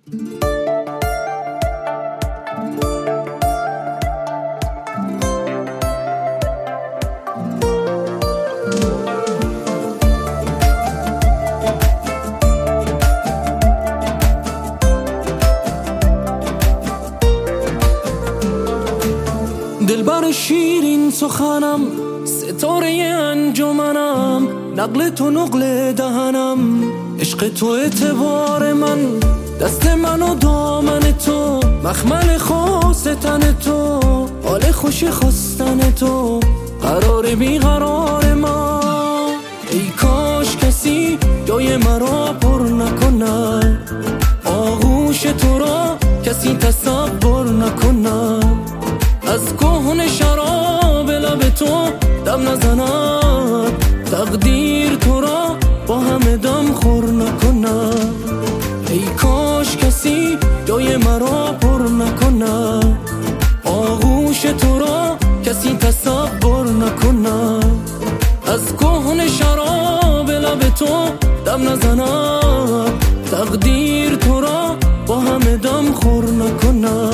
دلبر شیرین سخنم، ستاره انجمنم، نقل تو نقل دهنم، عشق تو اعتبار من، دست من و دامن تو، مخمل خاص تن تو، حال خوش خواستن تو، قرار بیقرار ما. ای کاش کسی جای مرا پر نکنه، آغوش تو را کسی تصور نکنه، از کهن شراب لب تو دم نزند، تقدیر تو را با همه دم خور نکنه. ای کاش کسی جای مرا پر نکنه، آغوش تو را کسی تصور نکنه، از کهن شراب لب تو دم نزند، تقدیر تو را با همه دم خور نکنه.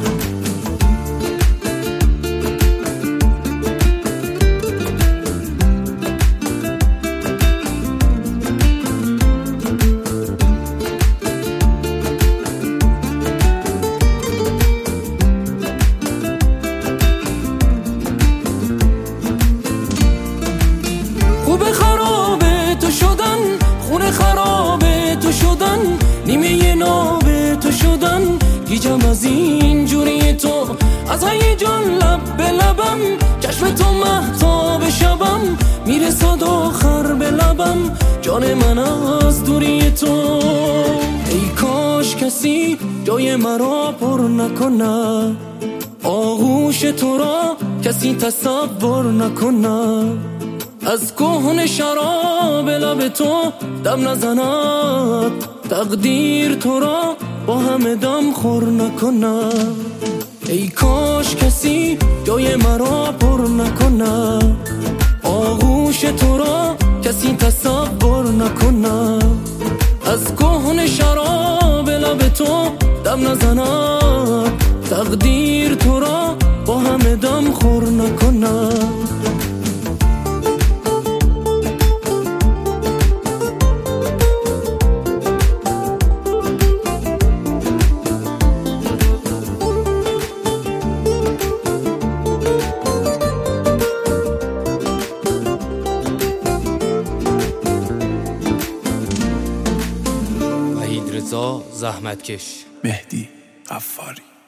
خوب خراب تو شدن، خون خراب تو شدن، نیمه ناب تو شدن، گیجم از این جوری تو، از هیجان لب به لبم، چشم تو مهتاب شبم، میرسد آخر به لبم، جان من از دوری تو. ای کاش کسی جای مرا پر نکنه، آغوش تو را کسی تصور نکنه، از کهن شراب لب تو دم نزند، تقدیر تو را با همه دم خور نکنه. ای کاش کسی جای مرا پر نکنه، آغوش تو را کسی تصور نکنه، از کهن شراب لب تو دم نزند، تقدیر تو را با همه دم خور نکنه. رضا زحمتکش، مهدی غفاری.